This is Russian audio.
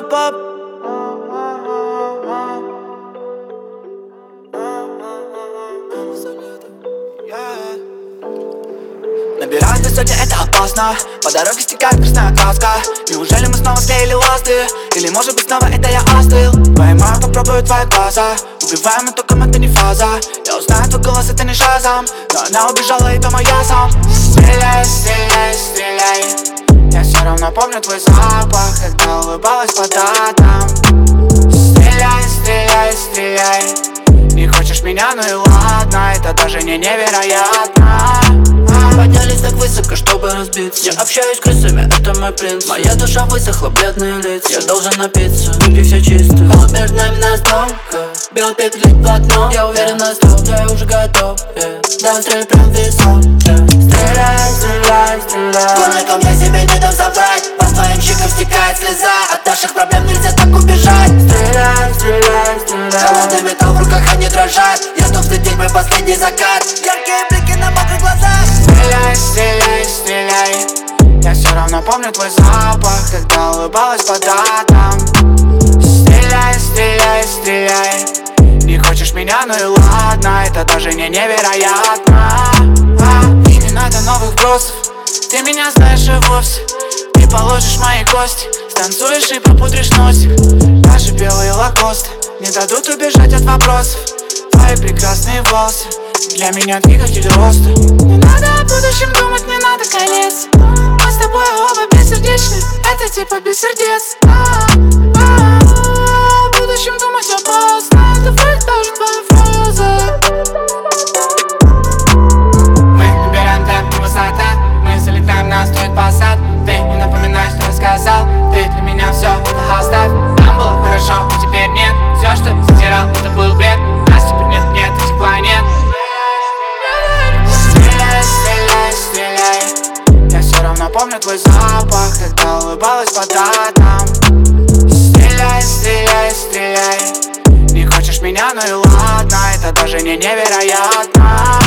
поп. Набирать высоте это опасно, по дороге стекает красная краска. Неужели мы снова склеили ласты? Или может быть снова это я остыл? Поймаю, попробую твои глаза. Убиваем, и током это не фаза. Я узнаю твой голос, это не шазам. Но она убежала, и дома я сам. Стреляй, стреляй, стреляй. Я все равно помню твой запах, когда улыбалась по датам. Стреляй, стреляй, стреляй. Не хочешь меня, ну и ладно, это даже не невероятно. Поднялись так высоко, чтобы разбиться. Я общаюсь с крысами, это мой принцип. Моя душа высохла, бледные лица. Я должен напиться, выпей все чисто. Холод между нами настолько. Белый петлик блатно. Я уверен на 100, я уже готов. Да, стреляй прям в висок. Стреляй, стреляй, стреляй. Кулаком я себе не дам соврать. По твоим щекам стекает слеза. От наших проблем нельзя так убежать. Стреляй, стреляй, стреляй. Холодный металл в руках, они дрожат. Я жду в день мой последний закат. Яркие блики на мокрых глазах. Стреляй, стреляй, стреляй. Я все равно помню твой запах, когда улыбалась по датам. Стреляй, стреляй, стреляй. Не хочешь меня, ну и ладно, это даже не невероятно. И не надо новых вбросов. Ты меня знаешь и вовсе не положишь мои кости. Станцуешь и пропудришь носик. Наши белые лакосты не дадут убежать от вопросов. Твои прекрасные волосы для меня двигатель роста. Не надо о будущем думать, не надо колец. Мы с тобой оба бессердечны, это типа без сердец. О будущем думать опасно, это фейк, даже твоя фраза. Мы набираем темп высота, мы залетаем, нас стоит посад. Ты не напоминай, что я сказал, ты для меня все, это оставь. Там было хорошо, теперь нет. Все, что я стирал, это был бред. Нас теперь нет, нет, и тепла нет. Стреляй, стреляй, стреляй. Я все равно помню твой запах, когда улыбалась по датам. Стреляй, стреляй, стреляй. Не хочешь меня, ну и ладно, это даже не невероятно.